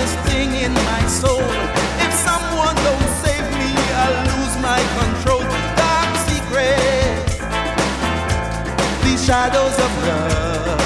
this thing in my soul. If someone don't save me, I'll lose my control. Dark secrets, these shadows of love.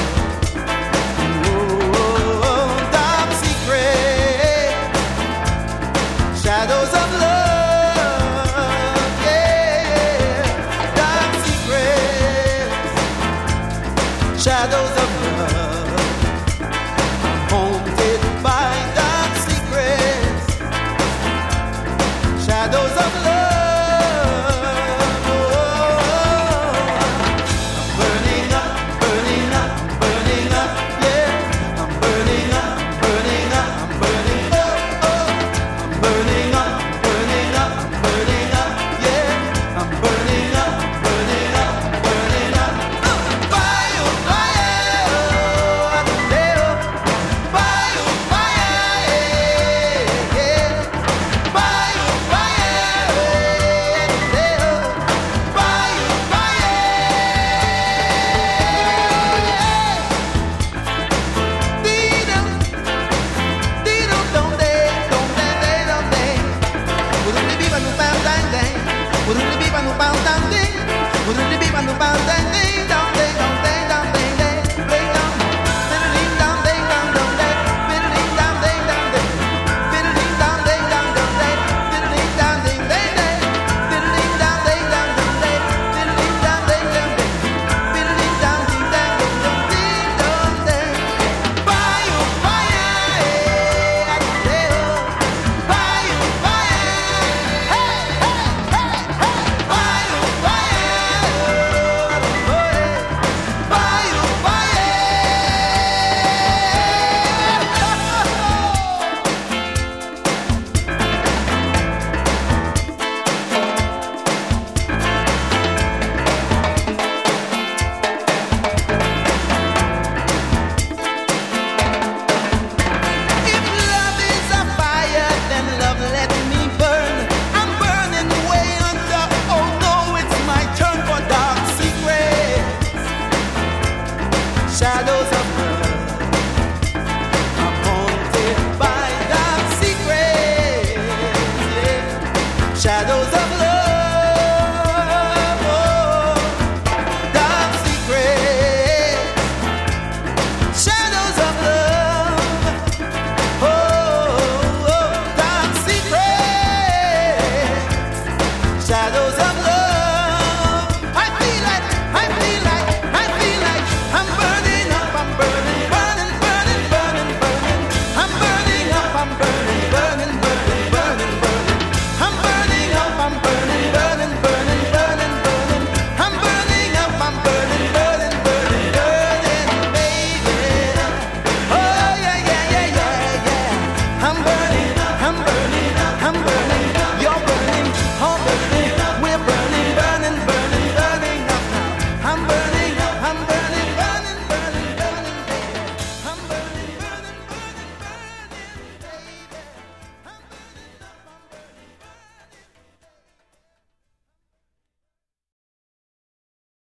Oh, dark secrets, shadows of love. Yeah, dark secrets, shadows of love. Haunted by dark secrets, shadows of love. I'm burning up, burning up, burning up, yeah. I'm burning up, burning up, I'm burning up, oh. I'm burning up, burning up, burning up, yeah. I'm burning up, burning up, burning up. Fire, fire, fire, fire, yeah. Fire, fire, fire, fire. Diddle, diddle, don't they, don't they, don't they. Wouldn't it be my new bound dang dang? Wouldn't it be my new bound dang ding? Wouldn't it be my new bound